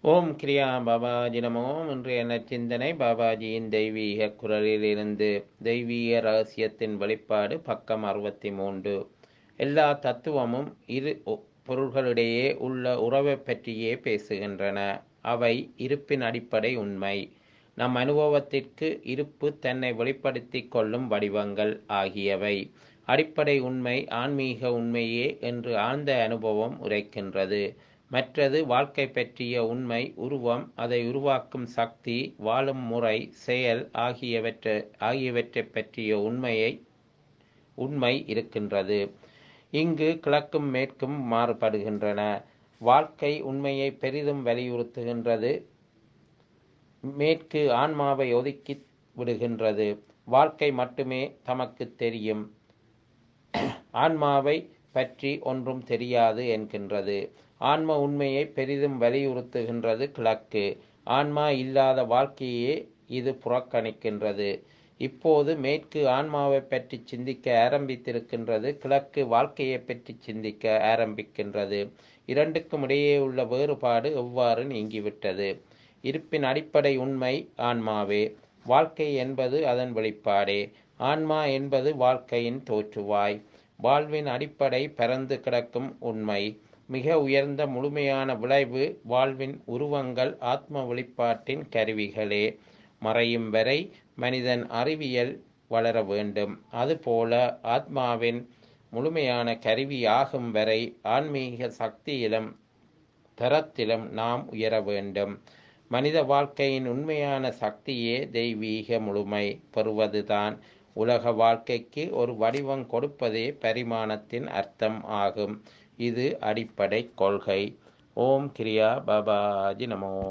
ஓம் கிரியா பாபாஜி நமோ. இன்றைய நற்சிந்தனை பாபாஜியின் தெய்வீக குரலிலிருந்து. தெய்வீக ரகசியத்தின் வெளிப்பாடு, பக்கம் 63. எல்லா தத்துவமும் இரு பொருள்களிடையே உள்ள உறவை பற்றியே பேசுகின்றன. அவை இருப்பின் அடிப்படை உண்மை, நம் அனுபவத்திற்கு இருப்பு தன்னை வெளிப்படுத்தி கொள்ளும் வடிவங்கள் ஆகியவை. அடிப்படை உண்மை ஆன்மீக உண்மையே என்று ஆழ்ந்த அனுபவம் உரைக்கின்றது. மற்றது வாழ்க்கை பற்றிய உண்மை, உருவம், அதை உருவாக்கும் சக்தி, வாழும் முறை, செயல் ஆகியவற்றை பற்றிய உண்மை இருக்கின்றது. இங்கு கிழக்கும் மேற்கும் மாறுபடுகின்றன. வாழ்க்கை உண்மையை பெரிதும் வலியுறுத்துகின்றது. மேற்கு ஆன்மாவை ஒதுக்கி விடுகின்றது. வாழ்க்கை மட்டுமே தமக்கு தெரியும், ஆன்மாவை பற்றி ஒன்றும் தெரியாது என்கின்றது. ஆன்ம உண்மையை பெரிதும் வலியுறுத்துகின்றது கிழக்கு. ஆன்மா இல்லாத வாழ்க்கையே இது புறக்கணிக்கின்றது. இப்போது மேற்கு ஆன்மாவை பற்றி சிந்திக்க ஆரம்பித்திருக்கின்றது. கிழக்கு வாழ்க்கையை பற்றி சிந்திக்க ஆரம்பிக்கின்றது. இரண்டுக்கும் இடையே உள்ள வேறுபாடு எவ்வாறு நீங்கிவிட்டது? இருப்பின் அடிப்படை உண்மை ஆன்மாவே. வாழ்க்கை என்பது அதன் வெளிப்பாடே. ஆன்மா என்பது வாழ்க்கையின் தோற்றுவாய். வாழ்வின் அடிப்படை பரந்து கிடக்கும் உண்மை. மிக உயர்ந்த முழுமையான விளைவு வாழ்வின் உருவங்கள் ஆத்ம வெளிப்பாட்டின் கருவிகளே. மறையும் வரை மனிதன் அறிவியல் வளர வேண்டும். அதுபோல ஆத்மாவின் முழுமையான கருவி ஆகும் வரை ஆன்மீக சக்தியிலும் தரத்திலும் நாம் உயர வேண்டும். மனித வாழ்க்கையின் உண்மையான சக்தியே தெய்வீக முழுமை பெறுவதுதான். உலக வாழ்க்கைக்கு ஒரு வடிவம் கொடுப்பதே பரிமாணத்தின் அர்த்தம் ஆகும். இது அடிப்படை கொள்கை. ஓம் கிரியா பாபாஜி நமோ.